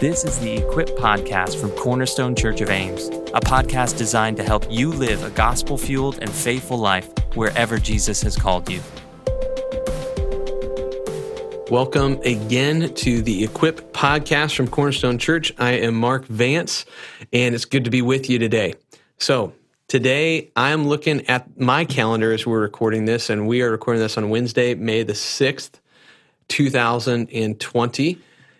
This is the Equip Podcast from Cornerstone Church of Ames, a podcast designed to help you live a gospel-fueled and faithful life wherever Jesus has called you. Welcome again to the Equip Podcast from Cornerstone Church. I am Mark Vance, and it's good to be with you today. So today, I'm looking at my calendar as we're recording this, and we are recording this on Wednesday, May the 6th, 2020.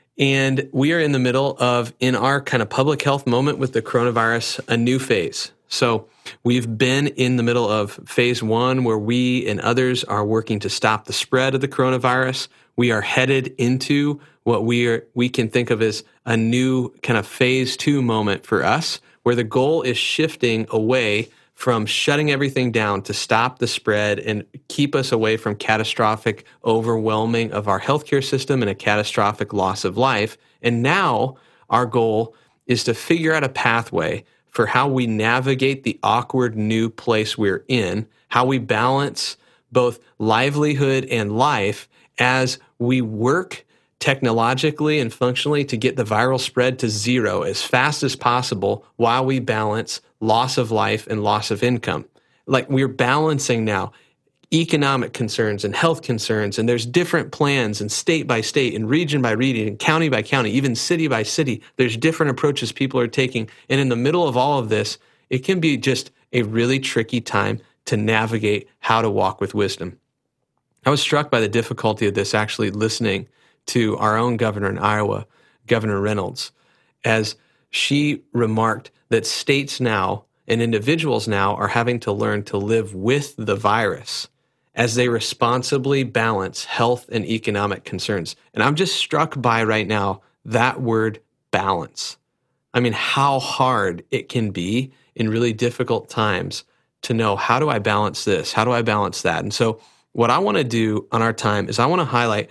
And we are in the middle of, in our kind of public health moment with the coronavirus, a new phase. So we've been in the middle of phase one, where we and others are working to stop the spread of the coronavirus. We are headed into what we can think of as a new kind of phase two moment for us, where the goal is shifting away from shutting everything down to stop the spread and keep us away from catastrophic overwhelming of our healthcare system and a catastrophic loss of life. And now our goal is to figure out a pathway for how we navigate the awkward new place we're in, how we balance both livelihood and life as we work technologically and functionally to get the viral spread to zero as fast as possible while we balance loss of life and loss of income. Like, we're balancing now economic concerns and health concerns, and there's different plans, and state by state and region by region and county by county, even city by city. There's different approaches people are taking. And in the middle of all of this, it can be just a really tricky time to navigate how to walk with wisdom. I was struck by the difficulty of this, actually listening to our own governor in Iowa, Governor Reynolds, as she remarked that states now and individuals now are having to learn to live with the virus as they responsibly balance health and economic concerns. And I'm just struck by right now that word balance. I mean, how hard it can be in really difficult times to know, how do I balance this? How do I balance that? And so what I want to do on our time is I want to highlight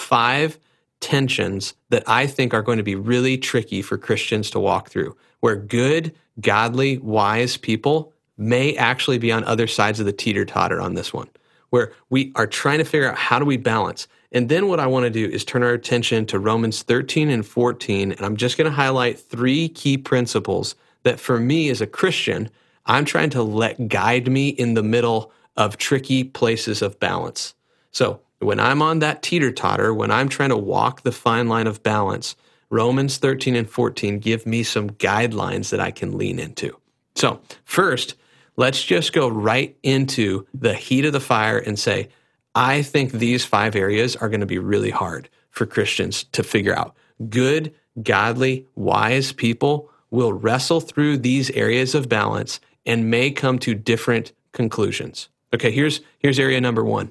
5 tensions that I think are going to be really tricky for Christians to walk through, where good, godly, wise people may actually be on other sides of the teeter-totter on this one, where we are trying to figure out, how do we balance? And then what I want to do is turn our attention to Romans 13 and 14, and I'm just going to highlight 3 key principles that for me as a Christian, I'm trying to let guide me in the middle of tricky places of balance. So when I'm on that teeter-totter, when I'm trying to walk the fine line of balance, Romans 13 and 14 give me some guidelines that I can lean into. So first, let's just go right into the heat of the fire and say, I think these 5 areas are going to be really hard for Christians to figure out. Good, godly, wise people will wrestle through these areas of balance and may come to different conclusions. Okay, here's area number 1.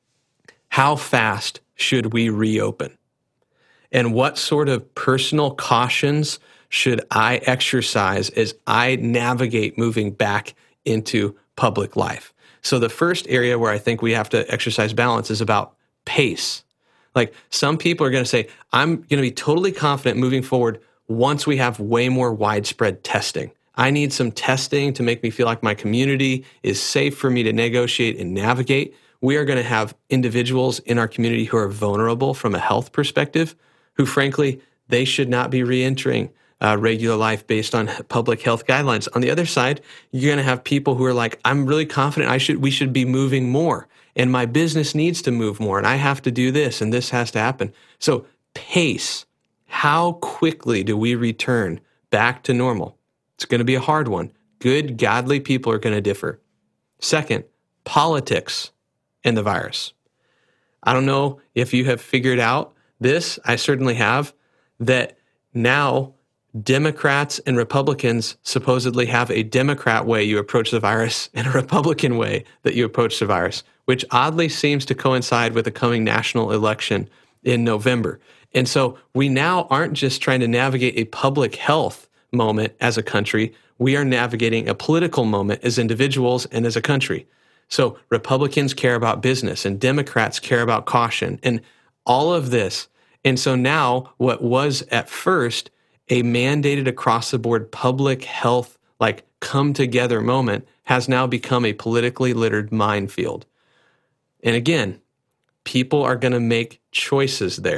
How fast should we reopen? And what sort of personal cautions should I exercise as I navigate moving back into public life? So the first area where I think we have to exercise balance is about pace. Like, some people are going to say, I'm going to be totally confident moving forward once we have way more widespread testing. I need some testing to make me feel like my community is safe for me to negotiate and navigate. We are going to have individuals in our community who are vulnerable from a health perspective, who frankly, they should not be reentering regular life based on public health guidelines. On the other side, you're going to have people who are like, I'm really confident we should be moving more, and my business needs to move more, and I have to do this, and this has to happen. So pace, how quickly do we return back to normal? It's going to be a hard one. Good, godly people are going to differ. Second, politics and the virus. I don't know if you have figured out this. I certainly have, that now Democrats and Republicans supposedly have a Democrat way you approach the virus and a Republican way that you approach the virus, which oddly seems to coincide with the coming national election in November. And so we now aren't just trying to navigate a public health moment as a country, we are navigating a political moment as individuals and as a country. So Republicans care about business and Democrats care about caution and all of this. And so now what was at first a mandated across the board public health, like come together moment, has now become a politically littered minefield. And again, people are going to make choices there.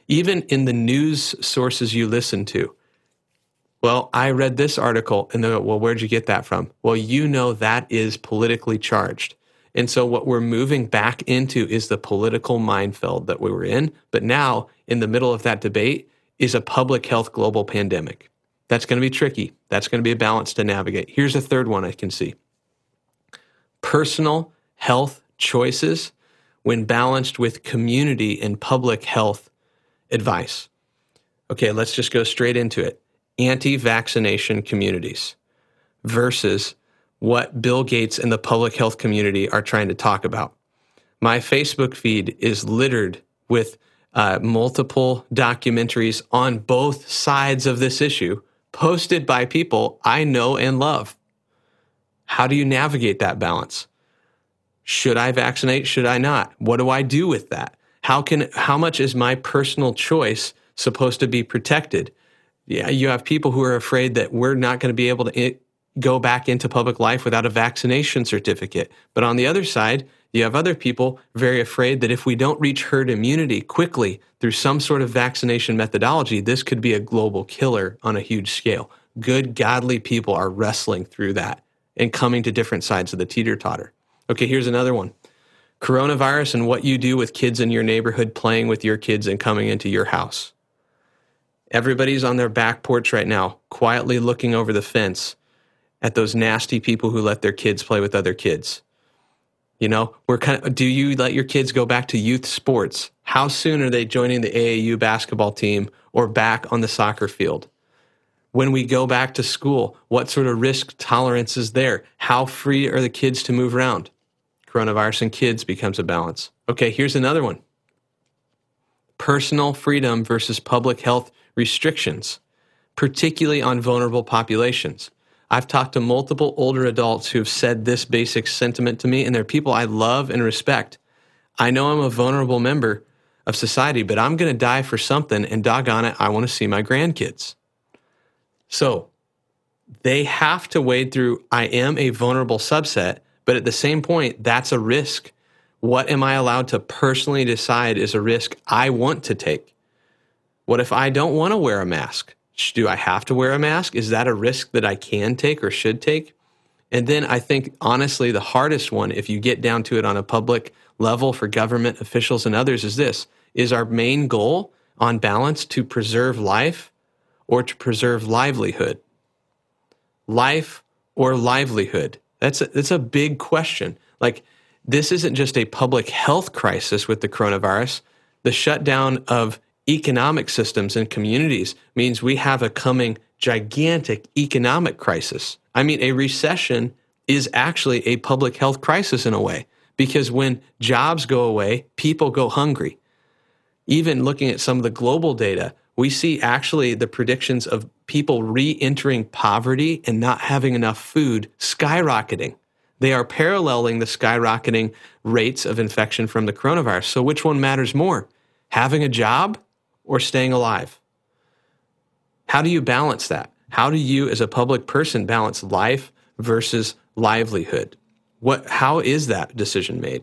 Even in the news sources you listen to. Well, I read this article, and they go, well, where'd you get that from? Well, you know that is politically charged. And so what we're moving back into is the political minefield that we were in. But now, in the middle of that debate, is a public health global pandemic. That's going to be tricky. That's going to be a balance to navigate. Here's a third one I can see. Personal health choices when balanced with community and public health advice. Okay, let's just go straight into it. Anti-vaccination communities versus what Bill Gates and the public health community are trying to talk about. My Facebook feed is littered with multiple documentaries on both sides of this issue, posted by people I know and love. How do you navigate that balance? Should I vaccinate? Should I not? What do I do with that? How much is my personal choice supposed to be protected? Yeah, you have people who are afraid that we're not going to be able to go back into public life without a vaccination certificate. But on the other side, you have other people very afraid that if we don't reach herd immunity quickly through some sort of vaccination methodology, this could be a global killer on a huge scale. Good, godly people are wrestling through that and coming to different sides of the teeter-totter. Okay, here's another one. Coronavirus and what you do with kids in your neighborhood playing with your kids and coming into your house. Everybody's on their back porch right now, quietly looking over the fence at those nasty people who let their kids play with other kids. You know, do you let your kids go back to youth sports? How soon are they joining the AAU basketball team or back on the soccer field? When we go back to school, what sort of risk tolerance is there? How free are the kids to move around? Coronavirus and kids becomes a balance. Okay, here's another one. Personal freedom versus public health restrictions, particularly on vulnerable populations. I've talked to multiple older adults who have said this basic sentiment to me, and they're people I love and respect. I know I'm a vulnerable member of society, but I'm going to die for something, and doggone it, I want to see my grandkids. So they have to wade through, I am a vulnerable subset, but at the same point, that's a risk. What am I allowed to personally decide is a risk I want to take? What if I don't want to wear a mask? Do I have to wear a mask? Is that a risk that I can take or should take? And then I think, honestly, the hardest one, if you get down to it on a public level for government officials and others, is this. Is our main goal on balance to preserve life or to preserve livelihood? Life or livelihood? That's a big question. Like, this isn't just a public health crisis with the coronavirus. The shutdown of economic systems and communities means we have a coming gigantic economic crisis. I mean, a recession is actually a public health crisis in a way, because when jobs go away, people go hungry. Even looking at some of the global data, we see actually the predictions of people re-entering poverty and not having enough food skyrocketing. They are paralleling the skyrocketing rates of infection from the coronavirus. So which one matters more, having a job or staying alive? How do you balance that? How do you, as a public person, balance life versus livelihood? How is that decision made?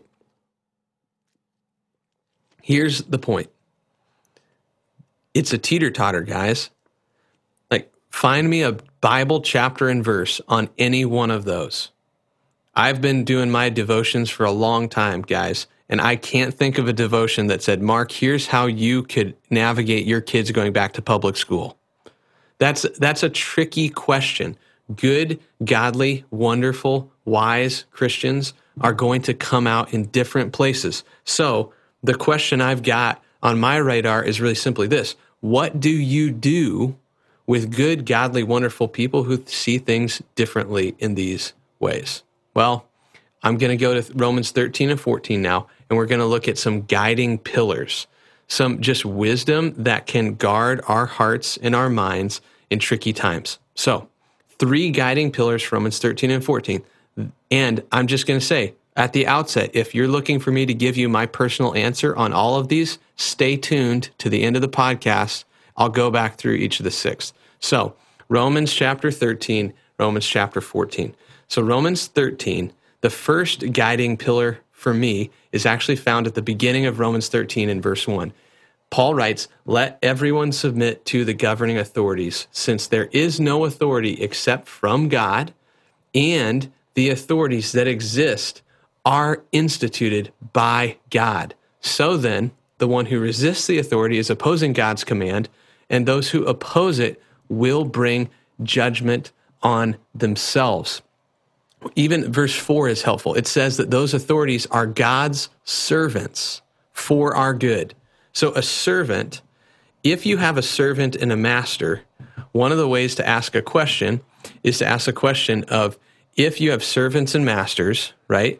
Here's the point. It's a teeter-totter, guys. Like, find me a Bible chapter and verse on any one of those. I've been doing my devotions for a long time, guys, and I can't think of a devotion that said, Mark, here's how you could navigate your kids going back to public school. That's a tricky question. Good, godly, wonderful, wise Christians are going to come out in different places. So the question I've got on my radar is really simply this. What do you do with good, godly, wonderful people who see things differently in these ways? Well, I'm going to go to Romans 13 and 14 now, and we're going to look at some guiding pillars, some just wisdom that can guard our hearts and our minds in tricky times. So, 3 guiding pillars from Romans 13 and 14. And I'm just going to say, at the outset, if you're looking for me to give you my personal answer on all of these, stay tuned to the end of the podcast. I'll go back through each of the 6. So, Romans chapter 13, Romans chapter 14. So, Romans 13, the first guiding pillar for me is actually found at the beginning of Romans 13 in verse 1. Paul writes, "Let everyone submit to the governing authorities, since there is no authority except from God, and the authorities that exist are instituted by God. So then, the one who resists the authority is opposing God's command, and those who oppose it will bring judgment on themselves." Even verse 4 is helpful. It says that those authorities are God's servants for our good. So a servant, if you have a servant and a master, one of the ways to ask a question is to ask a question of, if you have servants and masters, right?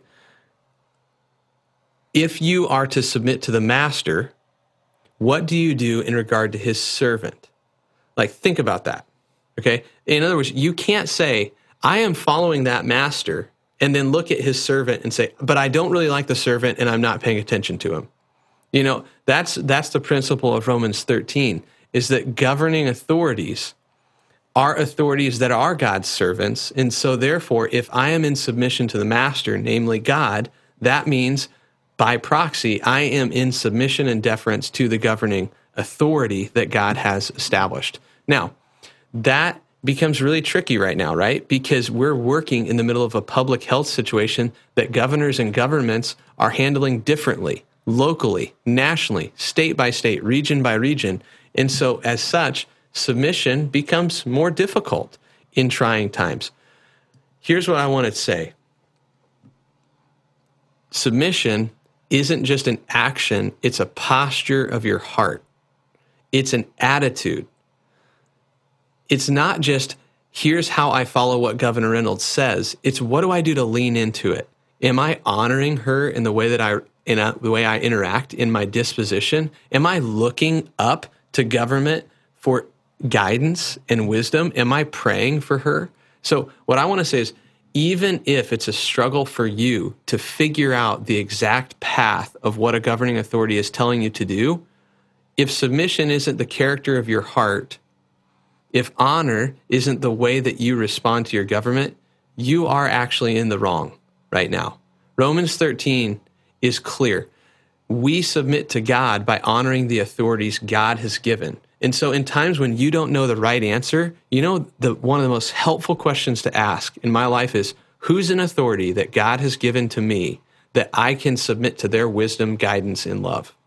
If you are to submit to the master, what do you do in regard to his servant? Like, think about that, okay? In other words, you can't say, I am following that master, and then look at his servant and say, but I don't really like the servant and I'm not paying attention to him. You know, that's the principle of Romans 13, is that governing authorities are authorities that are God's servants. And so therefore, if I am in submission to the master, namely God, that means by proxy, I am in submission and deference to the governing authority that God has established. Now, that becomes really tricky right now, right? Because we're working in the middle of a public health situation that governors and governments are handling differently, locally, nationally, state by state, region by region. And so as such, submission becomes more difficult in trying times. Here's what I want to say. Submission isn't just an action, it's a posture of your heart. It's an attitude. It's not just, here's how I follow what Governor Reynolds says. It's, what do I do to lean into it? Am I honoring her in the way that the way I interact in my disposition? Am I looking up to government for guidance and wisdom? Am I praying for her? So what I want to say is, even if it's a struggle for you to figure out the exact path of what a governing authority is telling you to do, if submission isn't the character of your heart, if honor isn't the way that you respond to your government, you are actually in the wrong right now. Romans 13 is clear. We submit to God by honoring the authorities God has given. And so in times when you don't know the right answer, you know, one of the most helpful questions to ask in my life is, who's an authority that God has given to me that I can submit to their wisdom, guidance, and love?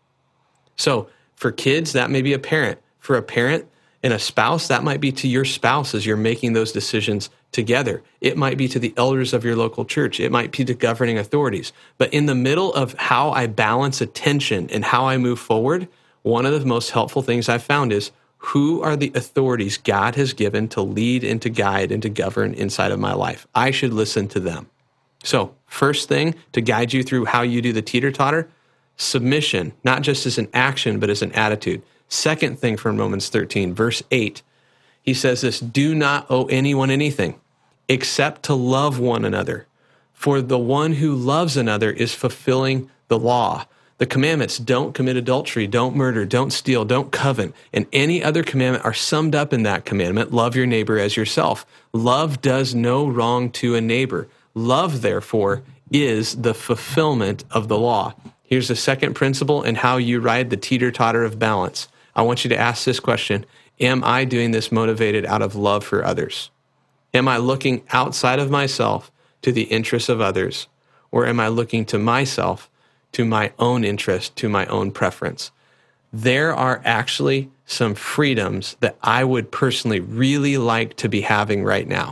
So for kids, that may be a parent. For a parent and a spouse, that might be to your spouse as you're making those decisions together. It might be to the elders of your local church. It might be to governing authorities. But in the middle of how I balance attention and how I move forward, one of the most helpful things I've found is, who are the authorities God has given to lead and to guide and to govern inside of my life? I should listen to them. So first thing to guide you through how you do the teeter-totter, submission, not just as an action, but as an attitude. Second thing from Romans 13, verse 8, he says this, do not owe anyone anything except to love one another. For the one who loves another is fulfilling the law. The commandments, don't commit adultery, don't murder, don't steal, don't covet, and any other commandment are summed up in that commandment, love your neighbor as yourself. Love does no wrong to a neighbor. Love, therefore, is the fulfillment of the law. Here's the second principle in how you ride the teeter-totter of balance. I want you to ask this question, am I doing this motivated out of love for others? Am I looking outside of myself to the interests of others, or am I looking to myself, to my own interest, to my own preference? There are actually some freedoms that I would personally really like to be having right now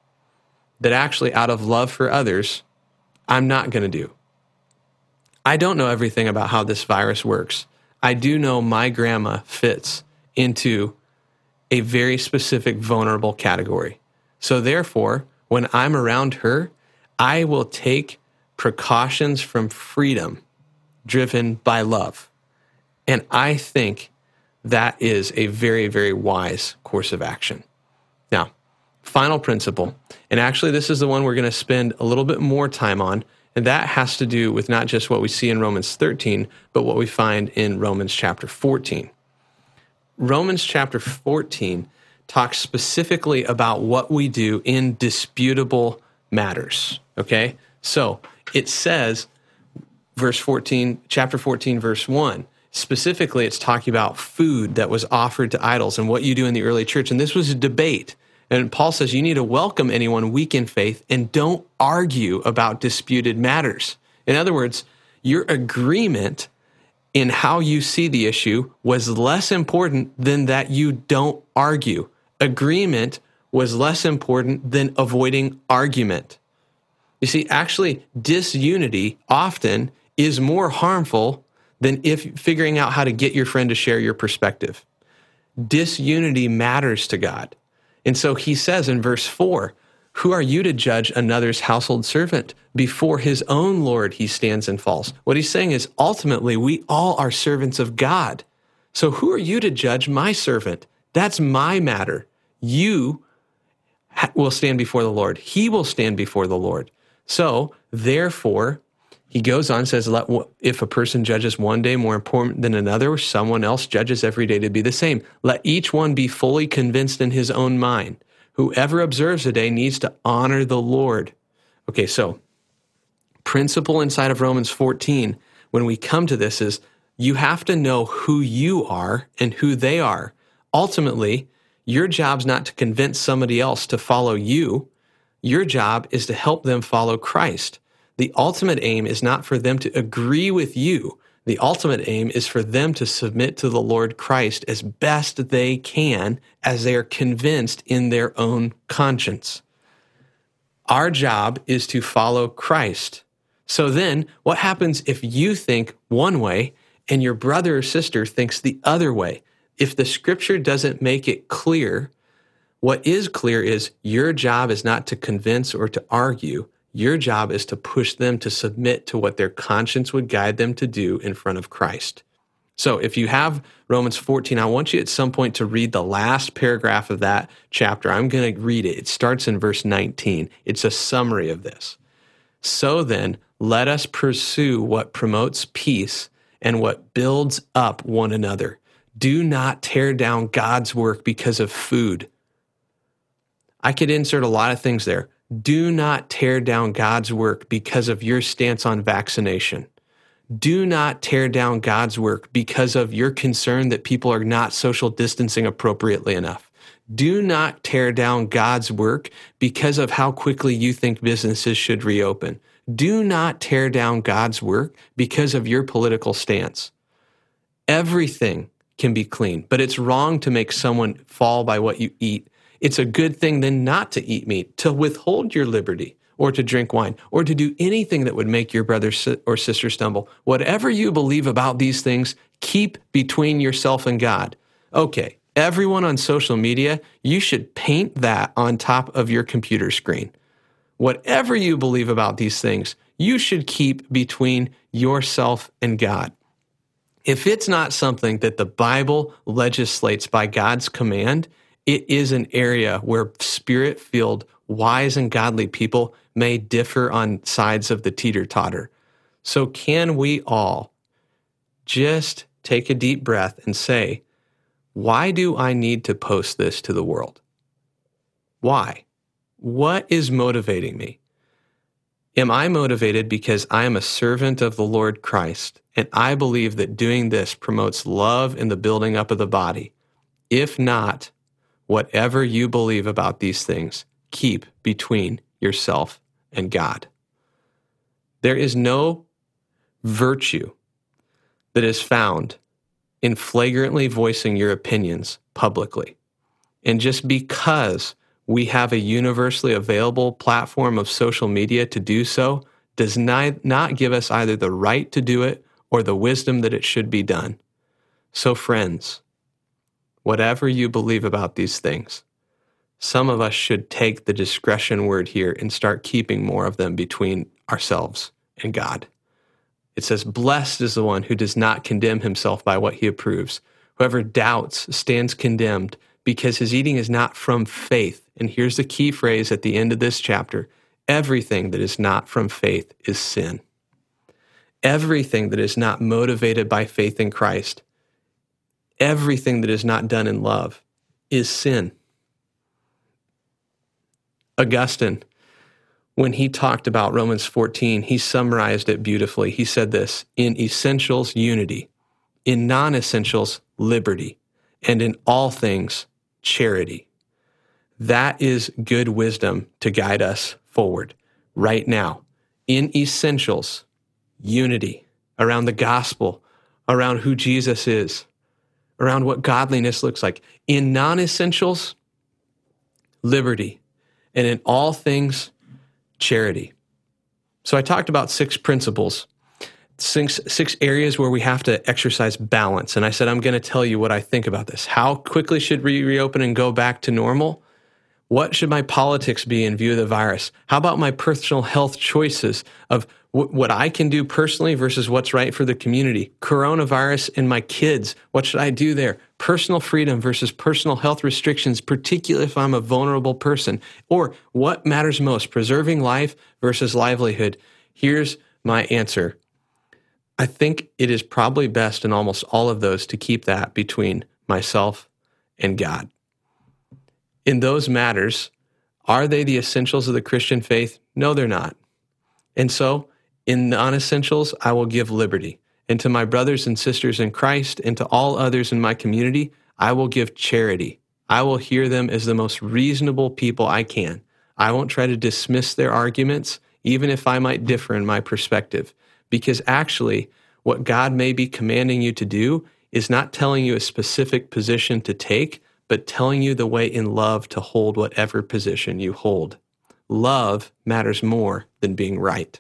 that actually, out of love for others, I'm not going to do. I don't know everything about how this virus works. I do know my grandma fits into a very specific vulnerable category. So therefore, when I'm around her, I will take precautions from freedom driven by love. And I think that is a very, very wise course of action. Now, final principle, and actually this is the one we're going to spend a little bit more time on, and that has to do with not just what we see in Romans 13, but what we find in Romans chapter 14. Romans chapter 14 talks specifically about what we do in disputable matters, okay? So it says, chapter 14, verse 1, Specifically, it's talking about food that was offered to idols and what you do in the early church. And this was a debate. And Paul says you need to welcome anyone weak in faith and don't argue about disputed matters. In other words, your agreement in how you see the issue was less important than that you don't argue. Agreement was less important than avoiding argument. You see, actually, disunity often is more harmful than if figuring out how to get your friend to share your perspective. Disunity matters to God. And so he says in verse 4, who are you to judge another's household servant? Before his own Lord he stands and falls. What he's saying is ultimately we all are servants of God. So who are you to judge my servant? That's my matter. You will stand before the Lord. He will stand before the Lord. So therefore, he goes on and says, if a person judges one day more important than another, someone else judges every day to be the same. Let each one be fully convinced in his own mind. Whoever observes a day needs to honor the Lord. Okay, so principle inside of Romans 14, when we come to this, is you have to know who you are and who they are. Ultimately, your job's not to convince somebody else to follow you. Your job is to help them follow Christ. The ultimate aim is not for them to agree with you. The ultimate aim is for them to submit to the Lord Christ as best they can as they are convinced in their own conscience. Our job is to follow Christ. So then, what happens if you think one way and your brother or sister thinks the other way? If the scripture doesn't make it clear, what is clear is your job is not to convince or to argue. Your job is to push them to submit to what their conscience would guide them to do in front of Christ. So if you have Romans 14, I want you at some point to read the last paragraph of that chapter. I'm going to read it. It starts in verse 19. It's a summary of this. So then, let us pursue what promotes peace and what builds up one another. Do not tear down God's work because of food. I could insert a lot of things there. Do not tear down God's work because of your stance on vaccination. Do not tear down God's work because of your concern that people are not social distancing appropriately enough. Do not tear down God's work because of how quickly you think businesses should reopen. Do not tear down God's work because of your political stance. Everything can be clean, but it's wrong to make someone fall by what you eat. It's a good thing then not to eat meat, to withhold your liberty, or to drink wine, or to do anything that would make your brother or sister stumble. Whatever you believe about these things, keep between yourself and God. Okay, everyone on social media, you should paint that on top of your computer screen. Whatever you believe about these things, you should keep between yourself and God. If it's not something that the Bible legislates by God's command, it is an area where spirit-filled, wise and godly people may differ on sides of the teeter-totter. So can we all just take a deep breath and say, why do I need to post this to the world? Why? What is motivating me? Am I motivated because I am a servant of the Lord Christ, and I believe that doing this promotes love and the building up of the body? If not, whatever you believe about these things, keep between yourself and God. There is no virtue that is found in flagrantly voicing your opinions publicly. And just because we have a universally available platform of social media to do so does not give us either the right to do it or the wisdom that it should be done. So friends, whatever you believe about these things, some of us should take the discretion word here and start keeping more of them between ourselves and God. It says, blessed is the one who does not condemn himself by what he approves. Whoever doubts stands condemned because his eating is not from faith. And here's the key phrase at the end of this chapter. Everything that is not from faith is sin. Everything that is not motivated by faith in Christ, everything that is not done in love is sin. Augustine, when he talked about Romans 14, he summarized it beautifully. He said this, in essentials, unity. in non-essentials, liberty, and in all things, charity. That is good wisdom to guide us forward right now. In essentials, unity around the gospel, around who Jesus is, around what godliness looks like. In non-essentials, liberty, and in all things, charity. So I talked about 6 principles, six areas where we have to exercise balance. And I said, I'm going to tell you what I think about this. How quickly should we reopen and go back to normal? What should my politics be in view of the virus? How about my personal health choices of what I can do personally versus what's right for the community? Coronavirus and my kids, what should I do there? Personal freedom versus personal health restrictions, particularly if I'm a vulnerable person. Or what matters most, preserving life versus livelihood? Here's my answer. I think it is probably best in almost all of those to keep that between myself and God. In those matters, are they the essentials of the Christian faith? No, they're not. And so, in non-essentials, I will give liberty. And to my brothers and sisters in Christ and to all others in my community, I will give charity. I will hear them as the most reasonable people I can. I won't try to dismiss their arguments, even if I might differ in my perspective. Because actually, what God may be commanding you to do is not telling you a specific position to take, but telling you the way in love to hold whatever position you hold. Love matters more than being right.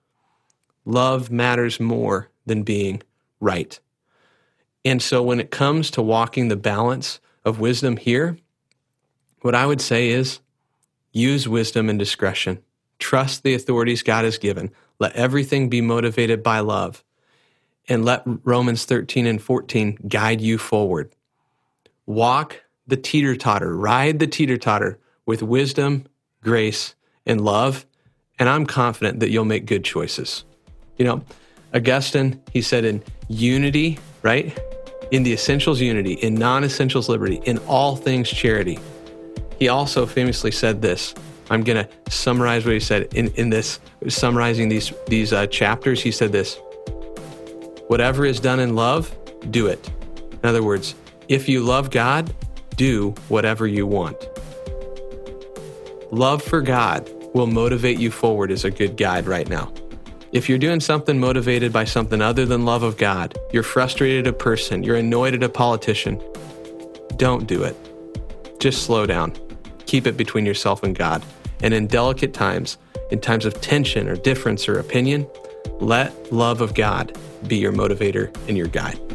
Love matters more than being right. And so when it comes to walking the balance of wisdom here, what I would say is use wisdom and discretion. Trust the authorities God has given. Let everything be motivated by love. And let Romans 13 and 14 guide you forward. Walk the teeter-totter, ride the teeter-totter with wisdom, grace, and love, and I'm confident that you'll make good choices. You know, Augustine, he said in unity, right? In the essentials, unity. In non-essentials, liberty. In all things, charity. He also famously said this. I'm going to summarize what he said in this, summarizing these chapters. He said this: whatever is done in love, do it. In other words, if you love God, do whatever you want. Love for God will motivate you forward as a good guide right now. If you're doing something motivated by something other than love of God, you're frustrated at a person, you're annoyed at a politician, don't do it. Just slow down. Keep it between yourself and God. And in delicate times, in times of tension or difference or opinion, let love of God be your motivator and your guide.